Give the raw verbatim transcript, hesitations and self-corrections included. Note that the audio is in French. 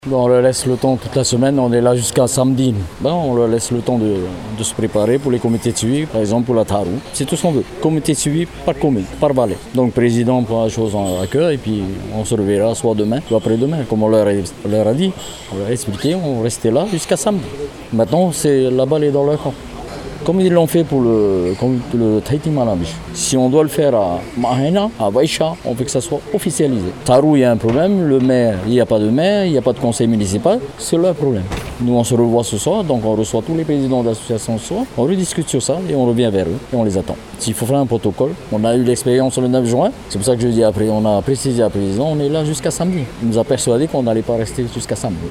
Bon, on leur laisse le temps toute la semaine, on est là jusqu'à samedi. Ben, on leur laisse le temps de, de se préparer pour les comités de suivi, par exemple pour la Tarou. C'est tout ce qu'on veut. Comité de suivi par commune, par balai. Donc président prend la chose à cœur et puis on se reverra soit demain, soit après-demain. Comme on leur a, on leur a dit, on leur a expliqué, on restait là jusqu'à samedi. Maintenant, c'est la balle est dans leur camp. Comme ils l'ont fait pour le, le Tahiti Manabish. Si on doit le faire à Mahena, à Baïcha, on veut que ça soit officialisé. Tarou, il y a un problème, le maire, il n'y a pas de maire, il n'y a pas de conseil municipal, c'est leur problème. Nous, on se revoit ce soir, donc on reçoit tous les présidents d'associations ce soir, on rediscute sur ça et on revient vers eux et on les attend. S'il faut faire un protocole, on a eu l'expérience le neuf juin, c'est pour ça que je dis après, on a précisé à président, on est là jusqu'à samedi. Il nous a persuadé qu'on n'allait pas rester jusqu'à samedi.